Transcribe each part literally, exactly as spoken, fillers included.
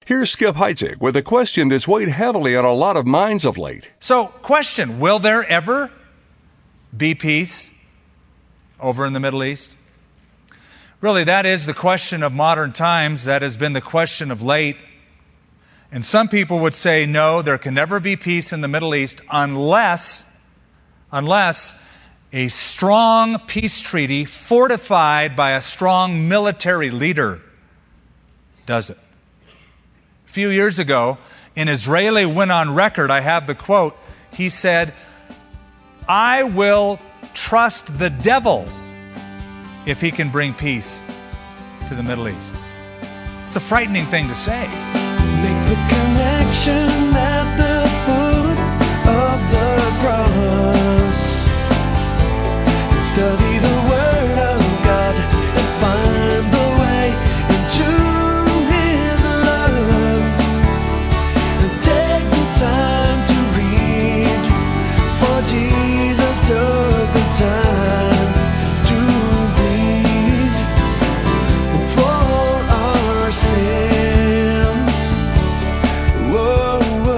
Here's Skip Heitzig with a question that's weighed heavily on a lot of minds of late. So, question, will there ever be peace over in the Middle East? Really, that is the question of modern times. That has been the question of late. And some people would say, no, there can never be peace in the Middle East unless, unless a strong peace treaty fortified by a strong military leader does it. A few years ago, an Israeli went on record, I have the quote, he said, I will trust the devil if he can bring peace to the Middle East. It's a frightening thing to say. Make the connection at the foot of the cross. Study the Word of God and find the way into His love. And take the time to read, for Jesus took the time to bleed for our sins. Whoa,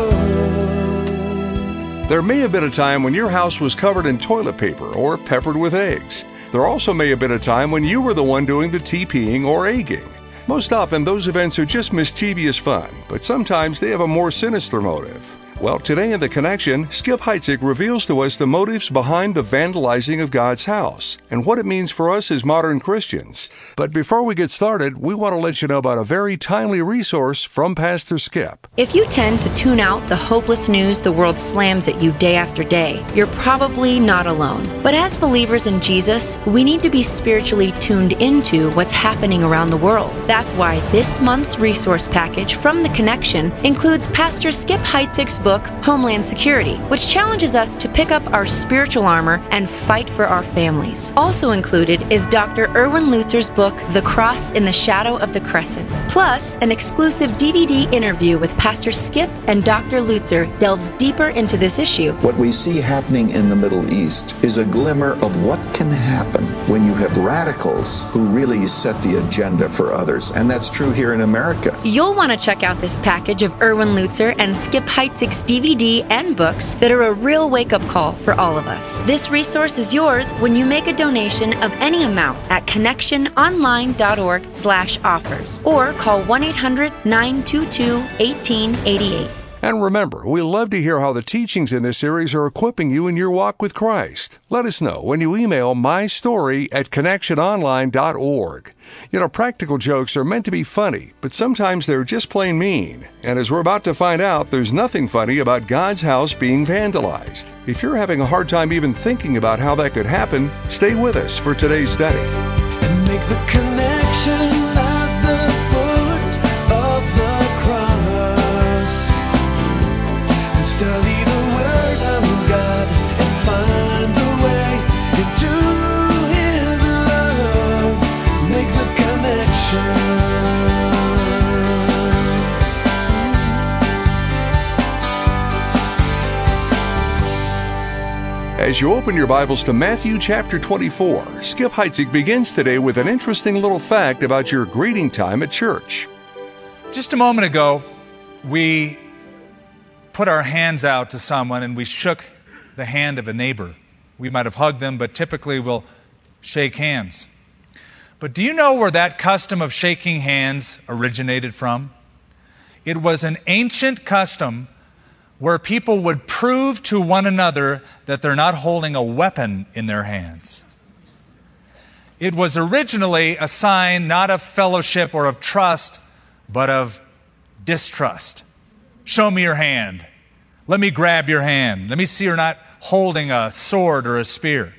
whoa. There may have been a time when your house was covered in toilet paper or peppered with eggs. There also may have been a time when you were the one doing the TPing or egging. Most often, those events are just mischievous fun, but sometimes they have a more sinister motive. Well, today in The Connection, Skip Heitzig reveals to us the motives behind the vandalizing of God's house and what it means for us as modern Christians. But before we get started, we want to let you know about a very timely resource from Pastor Skip. If you tend to tune out the hopeless news the world slams at you day after day, you're probably not alone. But as believers in Jesus, we need to be spiritually tuned into what's happening around the world. That's why this month's resource package from The Connection includes Pastor Skip Heitzig's book, Homeland Security, which challenges us to pick up our spiritual armor and fight for our families. Also included is Doctor Erwin Lutzer's book, The Cross in the Shadow of the Crescent. Plus, an exclusive D V D interview with Pastor Skip and Doctor Lutzer delves deeper into this issue. What we see happening in the Middle East is a glimmer of what can happen when you have radicals who really set the agenda for others. And that's true here in America. You'll want to check out this package of Erwin Lutzer and Skip Heitzig's D V D and books that are a real wake-up call for all of us. This resource is yours when you make a donation of any amount at connectiononline.org slash offers or call one eight hundred nine two two one eight eight eight. And remember, we love to hear how the teachings in this series are equipping you in your walk with Christ. Let us know when you email mystory at connection online dot org. You know, practical jokes are meant to be funny, but sometimes they're just plain mean. And as we're about to find out, there's nothing funny about God's house being vandalized. If you're having a hard time even thinking about how that could happen, stay with us for today's study. And make the connection at the foot of the cross. And study the Word of God and find the way into His love. Make the connection. As you open your Bibles to Matthew chapter twenty-four, Skip Heitzig begins today with an interesting little fact about your greeting time at church. Just a moment ago, we put our hands out to someone and we shook the hand of a neighbor. We might have hugged them, but typically we'll shake hands. But do you know where that custom of shaking hands originated from? It was an ancient custom where people would prove to one another that they're not holding a weapon in their hands. It was originally a sign not of fellowship or of trust, but of distrust. Show me your hand. Let me grab your hand. Let me see you're not holding a sword or a spear.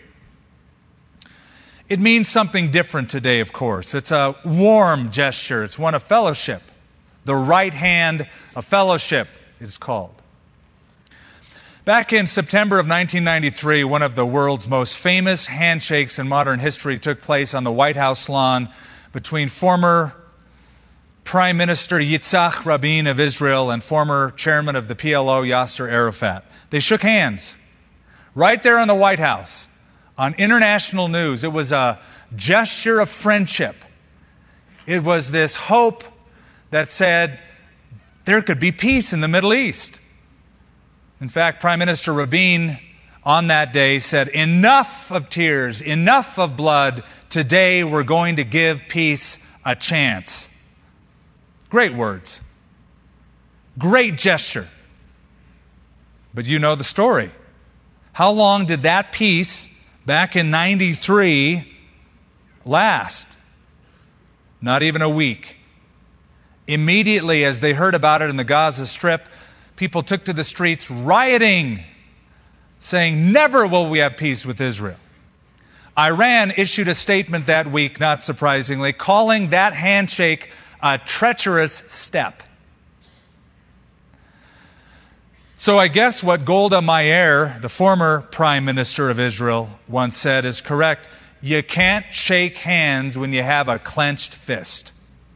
It means something different today, of course. It's a warm gesture. It's one of fellowship. The right hand of fellowship, it's called. Back in September of nineteen ninety-three, one of the world's most famous handshakes in modern history took place on the White House lawn between former Prime Minister Yitzhak Rabin of Israel and former chairman of the P L O, Yasser Arafat. They shook hands right there in the White House on international news. It was a gesture of friendship. It was this hope that said, there could be peace in the Middle East. In fact, Prime Minister Rabin on that day said, enough of tears, enough of blood. Today we're going to give peace a chance. Great words. Great gesture. But you know the story. How long did that peace back in ninety-three last? Not even a week. Immediately as they heard about it in the Gaza Strip, people took to the streets rioting, saying, never will we have peace with Israel. Iran issued a statement that week, not surprisingly, calling that handshake a treacherous step. So I guess what Golda Meir, the former prime minister of Israel, once said is correct. You can't shake hands when you have a clenched fist.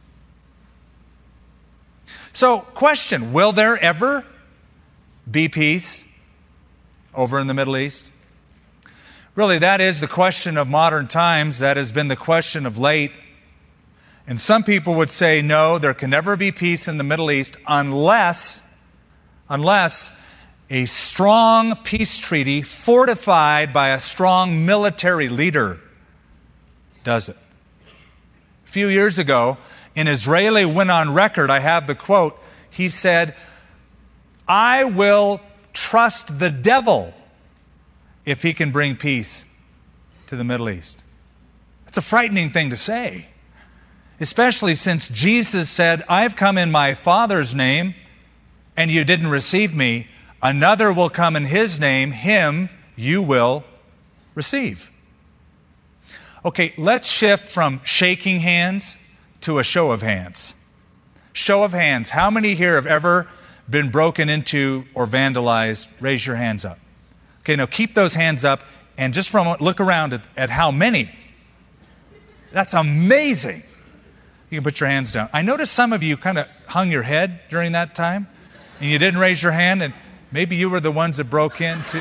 So, question, will there ever be peace over in the Middle East? Really, that is the question of modern times. That has been the question of late. And some people would say, no, there can never be peace in the Middle East unless, unless a strong peace treaty fortified by a strong military leader does it. A few years ago, an Israeli went on record, I have the quote, he said, I will trust the devil if he can bring peace to the Middle East. It's a frightening thing to say, especially since Jesus said, I've come in my Father's name, and you didn't receive me. Another will come in his name, him you will receive. Okay, let's shift from shaking hands to a show of hands. Show of hands. How many here have ever been broken into or vandalized? Raise your hands up. Okay, now keep those hands up and just from look around at, at how many. That's amazing. You can put your hands down. I noticed some of you kind of hung your head during that time and you didn't raise your hand, and maybe you were the ones that broke in. To,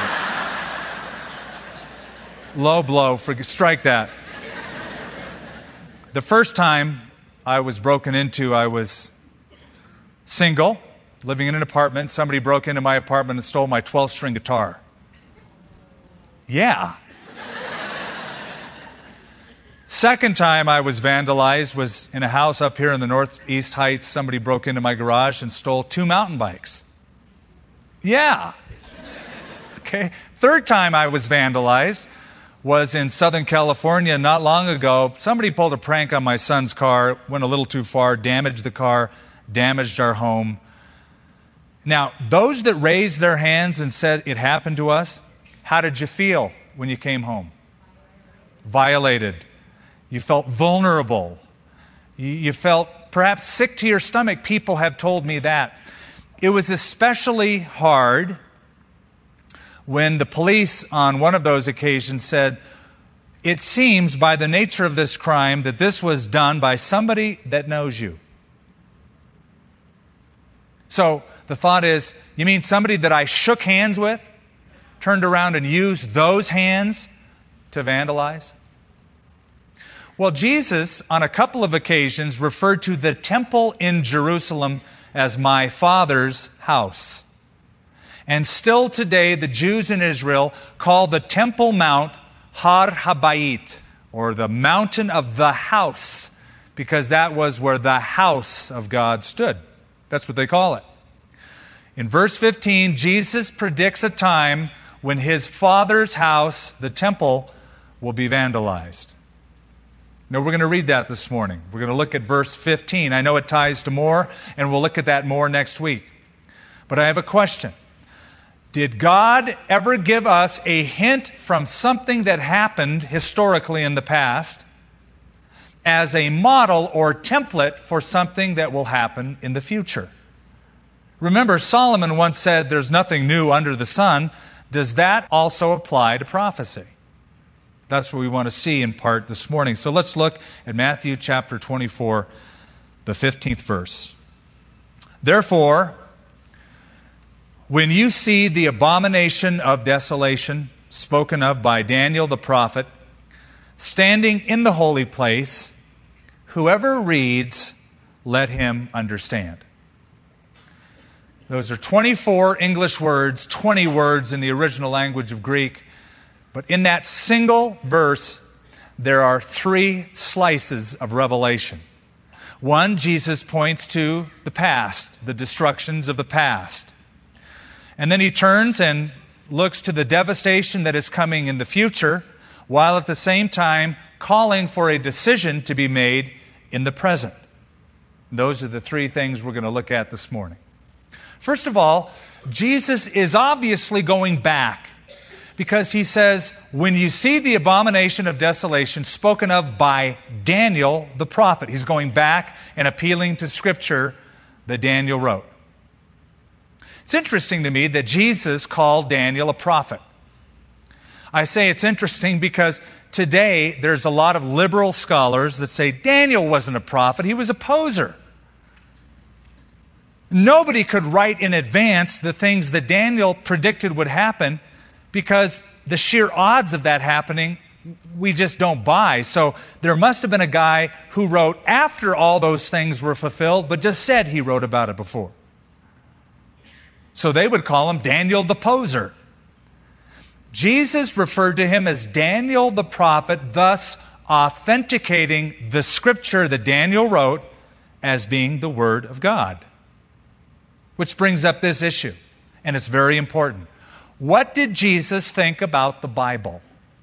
low blow, for, strike that. The first time I was broken into, I was single, living in an apartment. Somebody broke into my apartment and stole my twelve-string guitar. Yeah. Second time I was vandalized was in a house up here in the Northeast Heights. Somebody broke into my garage and stole two mountain bikes. Yeah. Okay. Third time I was vandalized was in Southern California not long ago. Somebody pulled a prank on my son's car, went a little too far, damaged the car, damaged our home. Now, those that raised their hands and said it happened to us, how did you feel when you came home? Violated. You felt vulnerable. You, you felt perhaps sick to your stomach. People have told me that. It was especially hard when the police on one of those occasions said, it seems by the nature of this crime that this was done by somebody that knows you. So the thought is, you mean somebody that I shook hands with, turned around and used those hands to vandalize? Well, Jesus, on a couple of occasions, referred to the temple in Jerusalem as my Father's house. And still today, the Jews in Israel call the Temple Mount Har Habayit, or the mountain of the house, because that was where the house of God stood. That's what they call it. In verse fifteen, Jesus predicts a time when his Father's house, the temple, will be vandalized. Now, we're going to read that this morning. We're going to look at verse fifteen. I know it ties to more, and we'll look at that more next week. But I have a question. Did God ever give us a hint from something that happened historically in the past as a model or template for something that will happen in the future? Remember, Solomon once said, there's nothing new under the sun. Does that also apply to prophecy? That's what we want to see in part this morning. So let's look at Matthew chapter twenty-four, the fifteenth verse. Therefore, when you see the abomination of desolation spoken of by Daniel the prophet standing in the holy place, whoever reads, let him understand. Those are twenty-four English words, twenty words in the original language of Greek. But in that single verse, there are three slices of revelation. One, Jesus points to the past, the destructions of the past. And then he turns and looks to the devastation that is coming in the future, while at the same time calling for a decision to be made in the present. Those are the three things we're going to look at this morning. First of all, Jesus is obviously going back, because he says, when you see the abomination of desolation spoken of by Daniel the prophet, he's going back and appealing to Scripture that Daniel wrote. It's interesting to me that Jesus called Daniel a prophet. I say it's interesting because today there's a lot of liberal scholars that say Daniel wasn't a prophet, he was a poser. Nobody could write in advance the things that Daniel predicted would happen, because the sheer odds of that happening, we just don't buy. So there must have been a guy who wrote after all those things were fulfilled, but just said he wrote about it before. So they would call him Daniel the poser. Jesus referred to him as Daniel the prophet, thus authenticating the Scripture that Daniel wrote as being the Word of God. Which brings up this issue, and it's very important. What did Jesus think about the Bible?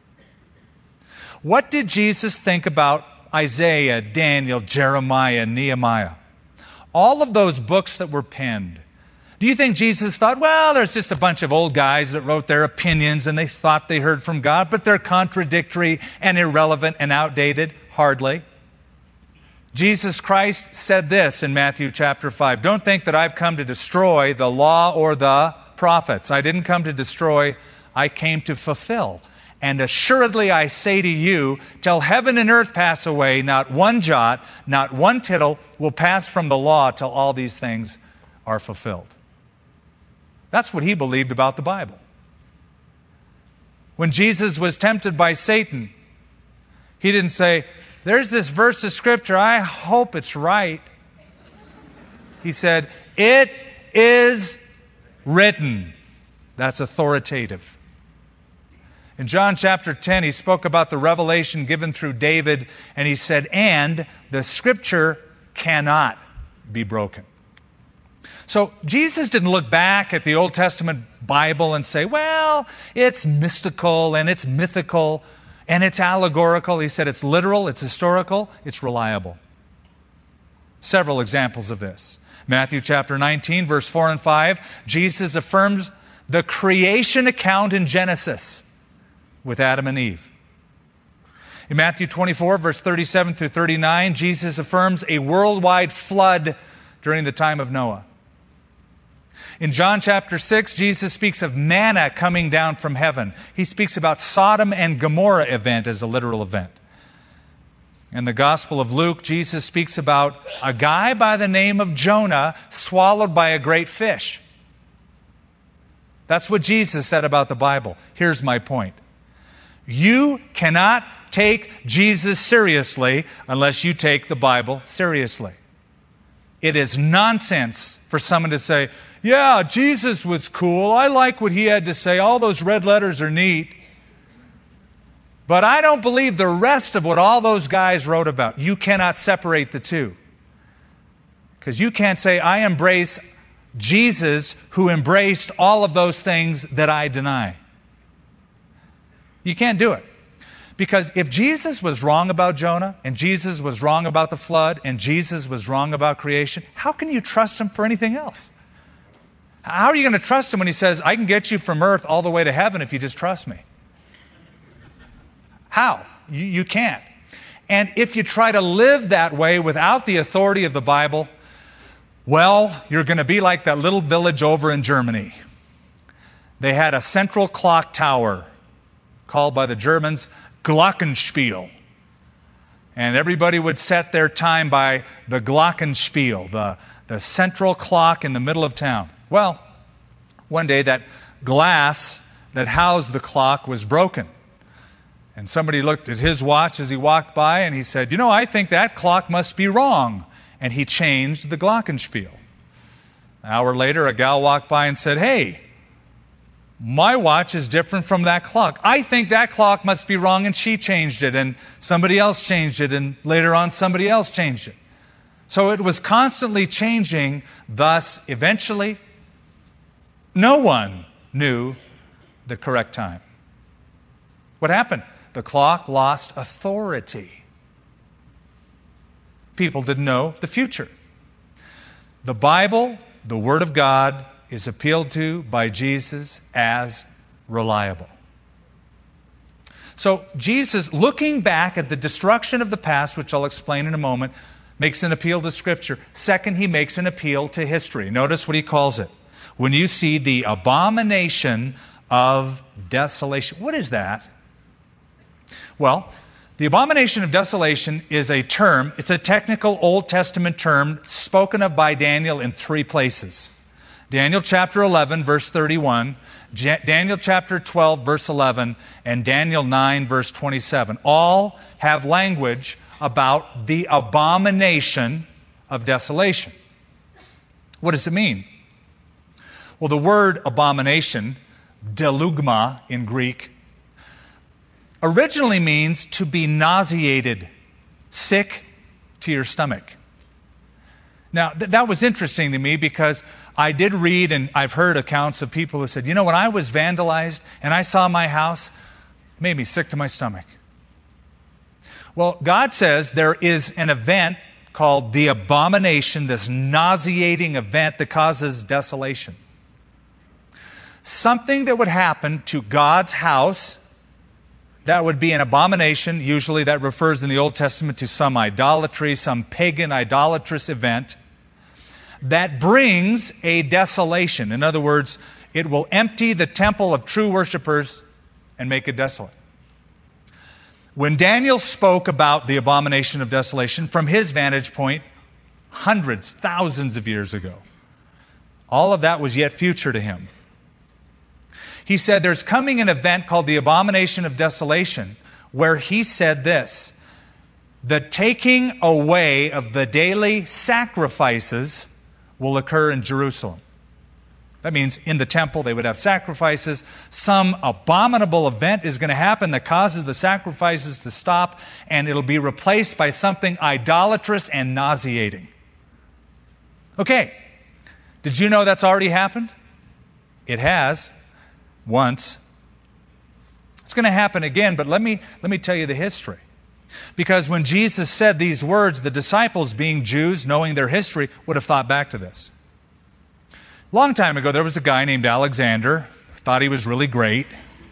What did Jesus think about Isaiah, Daniel, Jeremiah, Nehemiah? All of those books that were penned. Do you think Jesus thought, well, there's just a bunch of old guys that wrote their opinions and they thought they heard from God, but they're contradictory and irrelevant and outdated? Hardly. Jesus Christ said this in Matthew chapter five, don't think that I've come to destroy the law or the prophets. I didn't come to destroy, I came to fulfill. And assuredly I say to you, till heaven and earth pass away, not one jot, not one tittle will pass from the law till all these things are fulfilled. That's what he believed about the Bible. When Jesus was tempted by Satan, he didn't say, there's this verse of Scripture, I hope it's right. He said, it is written. That's authoritative. In John chapter ten, he spoke about the revelation given through David, and he said, and the Scripture cannot be broken. So Jesus didn't look back at the Old Testament Bible and say, well, it's mystical and it's mythical and it's allegorical. He said it's literal, it's historical, it's reliable. Several examples of this. Matthew chapter nineteen, verse four and five, Jesus affirms the creation account in Genesis with Adam and Eve. In Matthew twenty-four, verse thirty-seven through thirty-nine, Jesus affirms a worldwide flood during the time of Noah. In John chapter six, Jesus speaks of manna coming down from heaven. He speaks about Sodom and Gomorrah event as a literal event. In the Gospel of Luke, Jesus speaks about a guy by the name of Jonah swallowed by a great fish. That's what Jesus said about the Bible. Here's my point. You cannot take Jesus seriously unless you take the Bible seriously. It is nonsense for someone to say, yeah, Jesus was cool. I like what he had to say. All those red letters are neat. But I don't believe the rest of what all those guys wrote about. You cannot separate the two. Because you can't say, I embrace Jesus who embraced all of those things that I deny. You can't do it. Because if Jesus was wrong about Jonah, and Jesus was wrong about the flood, and Jesus was wrong about creation, how can you trust him for anything else? How are you going to trust him when he says, I can get you from earth all the way to heaven if you just trust me? How? You, you can't. And if you try to live that way without the authority of the Bible, well, you're going to be like that little village over in Germany. They had a central clock tower called by the Germans Glockenspiel. And everybody would set their time by the Glockenspiel, the, the central clock in the middle of town. Well, one day that glass that housed the clock was broken. And somebody looked at his watch as he walked by and he said, you know, I think that clock must be wrong. And he changed the Glockenspiel. An hour later, a gal walked by and said, "Hey, my watch is different from that clock. I think that clock must be wrong," and she changed it, and somebody else changed it, and later on somebody else changed it. So it was constantly changing. Thus, eventually, no one knew the correct time. What happened? The clock lost authority. People didn't know the future. The Bible, the Word of God, is appealed to by Jesus as reliable. So Jesus, looking back at the destruction of the past, which I'll explain in a moment, makes an appeal to Scripture. Second, he makes an appeal to history. Notice what he calls it. When you see the abomination of desolation. What is that? Well, the abomination of desolation is a term, it's a technical Old Testament term spoken of by Daniel in three places. Daniel chapter eleven, verse thirty-one, Daniel chapter twelve, verse eleven, and Daniel nine, verse twenty-seven. All have language about the abomination of desolation. What does it mean? Well, the word abomination, delugma in Greek, originally means to be nauseated, sick to your stomach. Now, th- that was interesting to me because I did read and I've heard accounts of people who said, you know, when I was vandalized and I saw my house, it made me sick to my stomach. Well, God says there is an event called the abomination, this nauseating event that causes desolation. Something that would happen to God's house, that would be an abomination. Usually that refers in the Old Testament to some idolatry, some pagan idolatrous event that brings a desolation. In other words, it will empty the temple of true worshipers and make it desolate. When Daniel spoke about the abomination of desolation, from his vantage point, hundreds, thousands of years ago, all of that was yet future to him. He said there's coming an event called the abomination of desolation, where he said this: the taking away of the daily sacrifices will occur in Jerusalem. That means in the temple they would have sacrifices. Some abominable event is going to happen that causes the sacrifices to stop, and it'll be replaced by something idolatrous and nauseating. Okay, did you know that's already happened? It has. Once. It's going to happen again, but let me, let me tell you the history. Because when Jesus said these words, the disciples, being Jews, knowing their history, would have thought back to this. A long time ago, there was a guy named Alexander, who thought he was really great.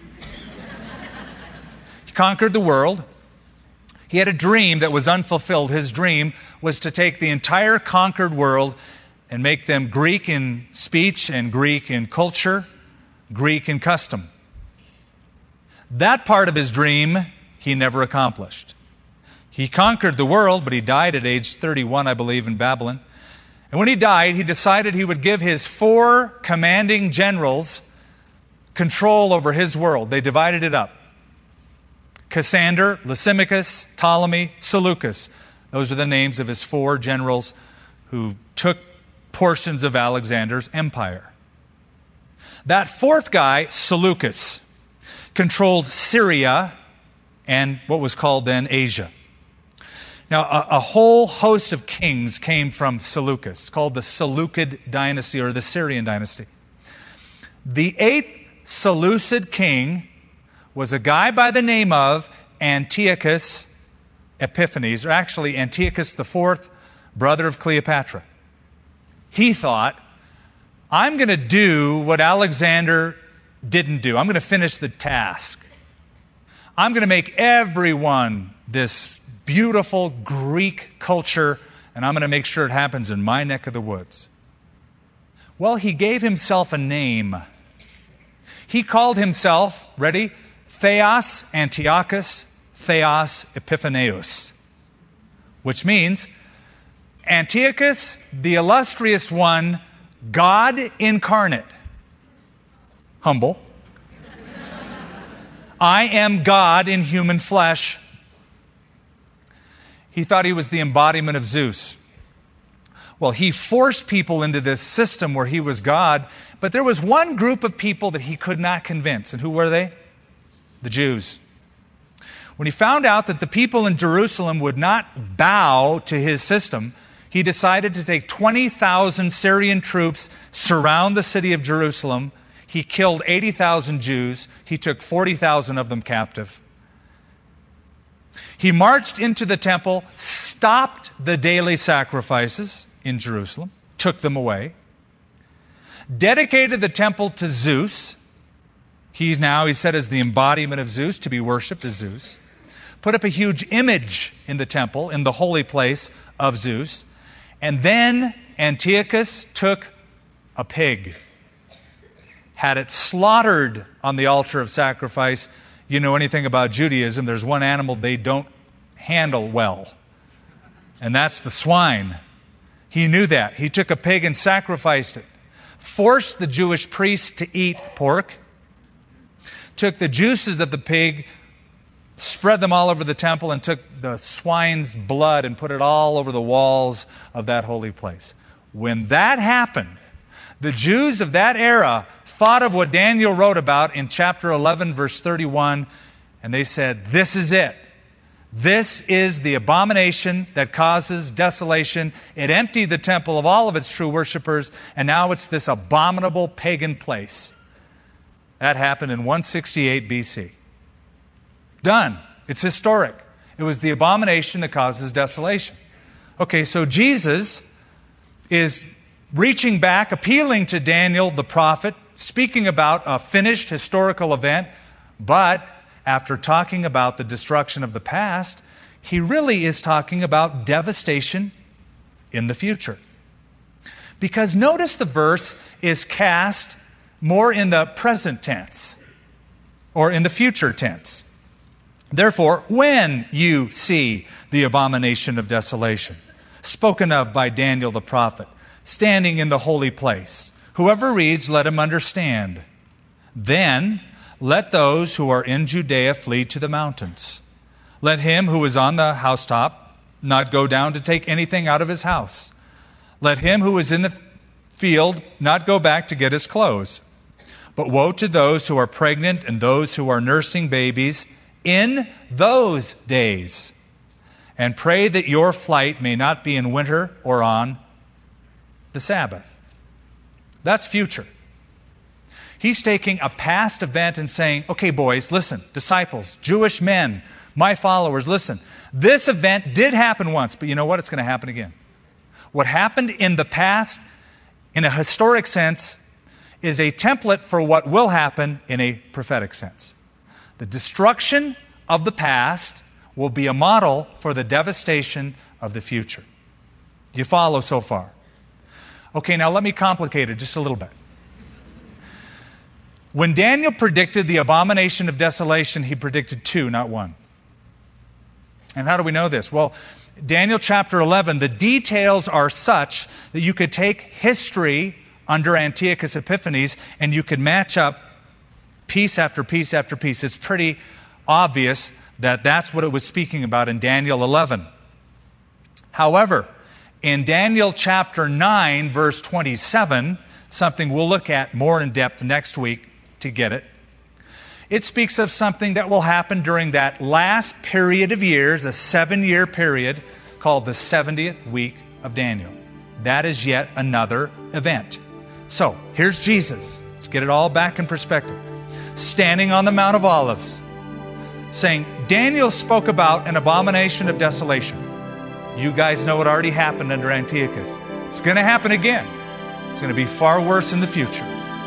He conquered the world. He had a dream that was unfulfilled. His dream was to take the entire conquered world and make them Greek in speech and Greek in culture, Greek in custom. That part of his dream he never accomplished. He conquered the world, but he died at age thirty-one, I believe, in Babylon. And when he died, he decided he would give his four commanding generals control over his world. They divided it up. Cassander, Lysimachus, Ptolemy, Seleucus. Those are the names of his four generals who took portions of Alexander's empire. That fourth guy, Seleucus, controlled Syria and what was called then Asia. Now, a, a whole host of kings came from Seleucus, called the Seleucid dynasty or the Syrian dynasty. The eighth Seleucid king was a guy by the name of Antiochus Epiphanes, or actually Antiochus the fourth, brother of Cleopatra. He thought, I'm going to do what Alexander didn't do. I'm going to finish the task. I'm going to make everyone this beautiful Greek culture, and I'm going to make sure it happens in my neck of the woods. Well, he gave himself a name. He called himself, ready? Theos Antiochus Theos Epiphaneus, which means Antiochus, the illustrious one, God incarnate. Humble. I am God in human flesh. He thought he was the embodiment of Zeus. Well, he forced people into this system where he was God, but there was one group of people that he could not convince. And who were they? The Jews. When he found out that the people in Jerusalem would not bow to his system, he decided to take twenty thousand Syrian troops, surround the city of Jerusalem. He killed eighty thousand Jews. He took forty thousand of them captive. He marched into the temple, stopped the daily sacrifices in Jerusalem, took them away, dedicated the temple to Zeus. He's now, he said, is the embodiment of Zeus, to be worshipped as Zeus. Put up a huge image in the temple, in the holy place of Zeus. And then Antiochus took a pig, had it slaughtered on the altar of sacrifice. You know anything about Judaism, there's one animal they don't handle well, and that's the swine. He knew that. He took a pig and sacrificed it, forced the Jewish priests to eat pork, took the juices of the pig, spread them all over the temple, and took the swine's blood and put it all over the walls of that holy place. When that happened, the Jews of that era thought of what Daniel wrote about in chapter eleven, verse thirty-one, and they said, this is it. This is the abomination that causes desolation. It emptied the temple of all of its true worshipers, and now it's this abominable pagan place. That happened in one sixty-eight B C. Done. It's historic. It was the abomination that causes desolation. Okay, so Jesus is reaching back, appealing to Daniel the prophet, speaking about a finished historical event, but after talking about the destruction of the past, he really is talking about devastation in the future. Because notice the verse is cast more in the present tense, or in the future tense. Therefore, when you see the abomination of desolation, spoken of by Daniel the prophet, standing in the holy place, whoever reads, let him understand. Then let those who are in Judea flee to the mountains. Let him who is on the housetop not go down to take anything out of his house. Let him who is in the field not go back to get his clothes. But woe to those who are pregnant and those who are nursing babies in those days. And pray that your flight may not be in winter or on the Sabbath. That's future. He's taking a past event and saying, okay, boys, listen, disciples, Jewish men, my followers, listen, this event did happen once, but you know what? It's going to happen again. What happened in the past, in a historic sense, is a template for what will happen in a prophetic sense. The destruction of the past will be a model for the devastation of the future. You follow so far? Okay, now let me complicate it just a little bit. When Daniel predicted the abomination of desolation, he predicted two, not one. And how do we know this? Well, Daniel chapter eleven, the details are such that you could take history under Antiochus Epiphanes and you could match up piece after piece after piece. It's pretty obvious that that's what it was speaking about in Daniel eleven. However, in Daniel chapter nine, verse twenty-seven, something we'll look at more in depth next week to get it, it speaks of something that will happen during that last period of years, a seven-year period called the seventieth week of Daniel. That is yet another event. So, here's Jesus. Let's get it all back in perspective. Standing on the Mount of Olives, saying, Daniel spoke about an abomination of desolation. You guys know what already happened under Antiochus. It's going to happen again. It's going to be far worse in the future.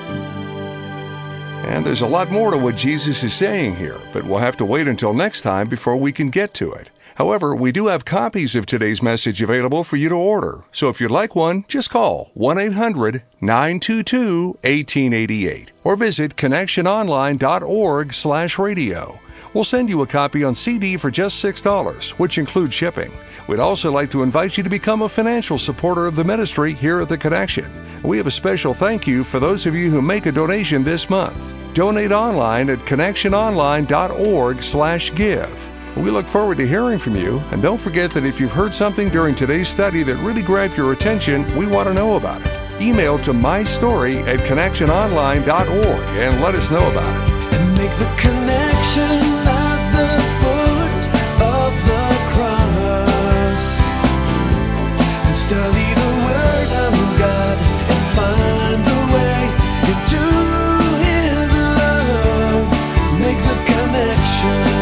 And there's a lot more to what Jesus is saying here, but we'll have to wait until next time before we can get to it. However, we do have copies of today's message available for you to order. So if you'd like one, just call one eight hundred nine two two one eight eight eight or visit connectiononline.org slash radio. We'll send you a copy on C D for just six dollars, which includes shipping. We'd also like to invite you to become a financial supporter of the ministry here at The Connection. We have a special thank you for those of you who make a donation this month. Donate online at connectiononline.org slash give. We look forward to hearing from you, and don't forget that if you've heard something during today's study that really grabbed your attention, we want to know about it. Email to mystory at connection online dot org and let us know about it. And make the connection at the foot of the cross. And study the Word of God and find the way into His love. Make the connection.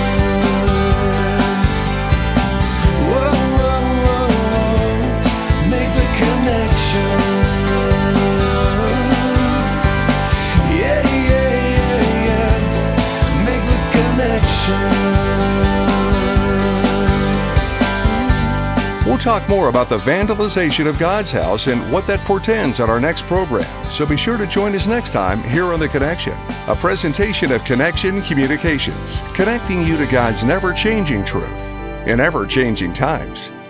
We'll talk more about the vandalization of God's house and what that portends on our next program. So be sure to join us next time here on The Connection, a presentation of Connection Communications, connecting you to God's never-changing truth in ever-changing times.